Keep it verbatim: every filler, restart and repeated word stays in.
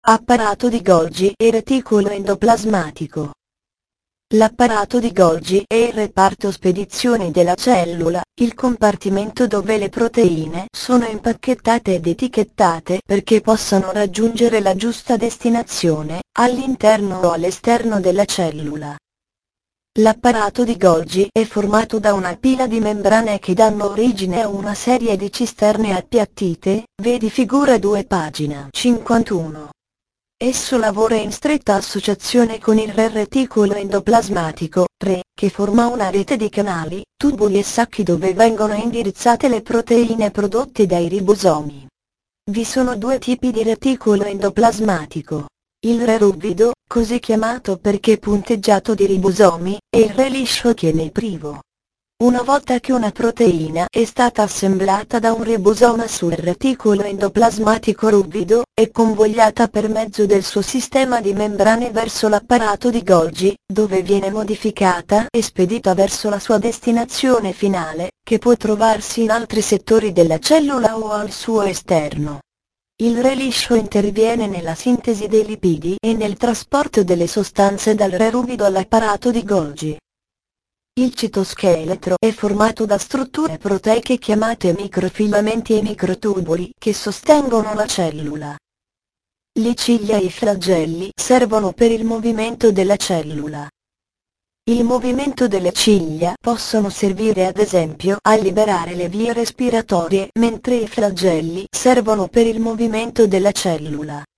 Apparato di Golgi e reticolo endoplasmatico. L'apparato di Golgi è il reparto spedizione della cellula, il compartimento dove le proteine sono impacchettate ed etichettate perché possano raggiungere la giusta destinazione, all'interno o all'esterno della cellula. L'apparato di Golgi è formato da una pila di membrane che danno origine a una serie di cisterne appiattite, vedi figura due pagina cinquantuno. Esso lavora in stretta associazione con il reticolo endoplasmatico, re, che forma una rete di canali, tubuli e sacchi dove vengono indirizzate le proteine prodotte dai ribosomi. Vi sono due tipi di reticolo endoplasmatico. Il re ruvido, così chiamato perché punteggiato di ribosomi, e il re liscio che ne è privo. Una volta che una proteina è stata assemblata da un ribosoma sul reticolo endoplasmatico ruvido, è convogliata per mezzo del suo sistema di membrane verso l'apparato di Golgi, dove viene modificata e spedita verso la sua destinazione finale, che può trovarsi in altri settori della cellula o al suo esterno. Il re liscio interviene nella sintesi dei lipidi e nel trasporto delle sostanze dal re ruvido all'apparato di Golgi. Il citoscheletro è formato da strutture proteiche chiamate microfilamenti e microtubuli che sostengono la cellula. Le ciglia e i flagelli servono per il movimento della cellula. Il movimento delle ciglia possono servire ad esempio a liberare le vie respiratorie mentre i flagelli servono per il movimento della cellula.